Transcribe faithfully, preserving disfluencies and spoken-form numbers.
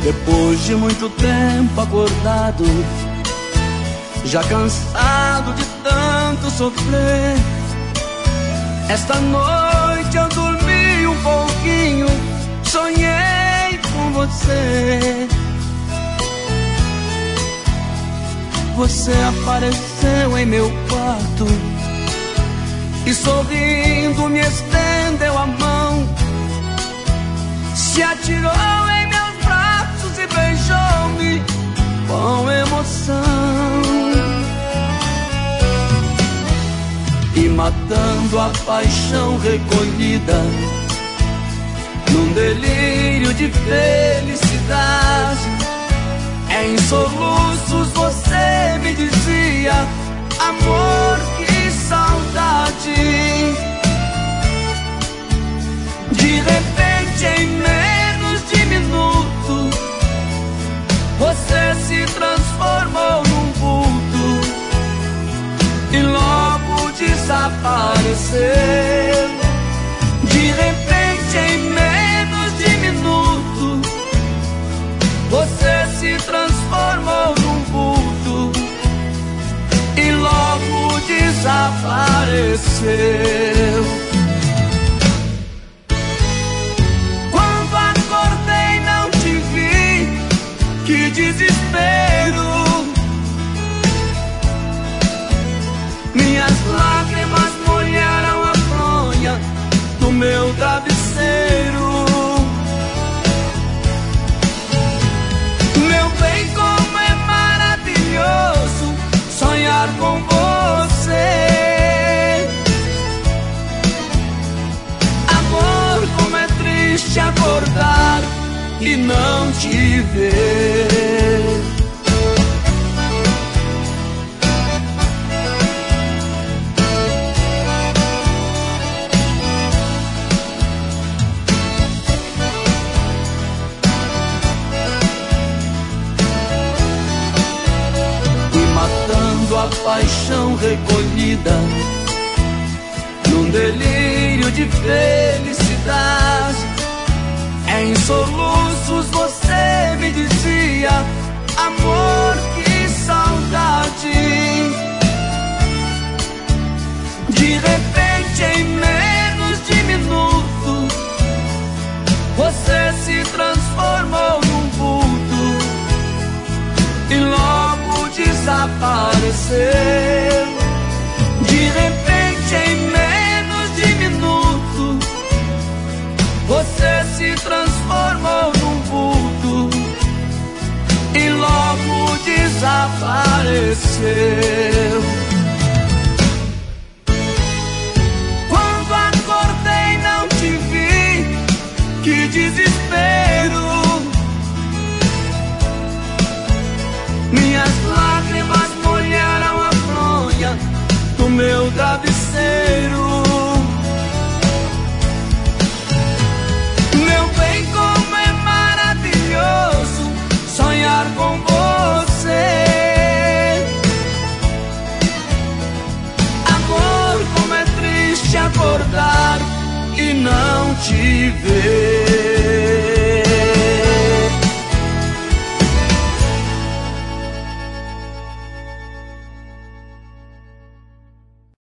Depois de muito tempo acordado, já cansado de tanto sofrer, esta noite eu dormi um pouquinho, sonhei com você. Você apareceu em meu quarto e sorrindo me estendeu a mão, se atirou em meus braços e beijou-me com emoção. E matando a paixão recolhida, num delírio de felicidade, em soluços você me dizia: amor, que saudade. De repente, em menos de minuto, você se transformou num vulto e logo desapareceu. De repente, em menos de minuto, você se transformou num vulto e logo desapareceu. Quando acordei não te vi, que desespero. Minhas lágrimas molharam a fronha do meu travesseiro. Meu bem, como é maravilhoso sonhar com você. Amor, como é triste acordar e não te ver. A paixão recolhida, num delírio de felicidade, em soluços você me dizia: amor, que saudade. De repente, em menos de minuto, você se transformou num vulto e logo desapareceu. De repente, em menos de minuto, você se transformou num vulto e logo desapareceu. Quando acordei não te vi, que desespero. Minhas lágrimas molharam a fronha do meu travesseiro. Meu bem, como é maravilhoso sonhar com você. Amor, como é triste acordar e não te ver.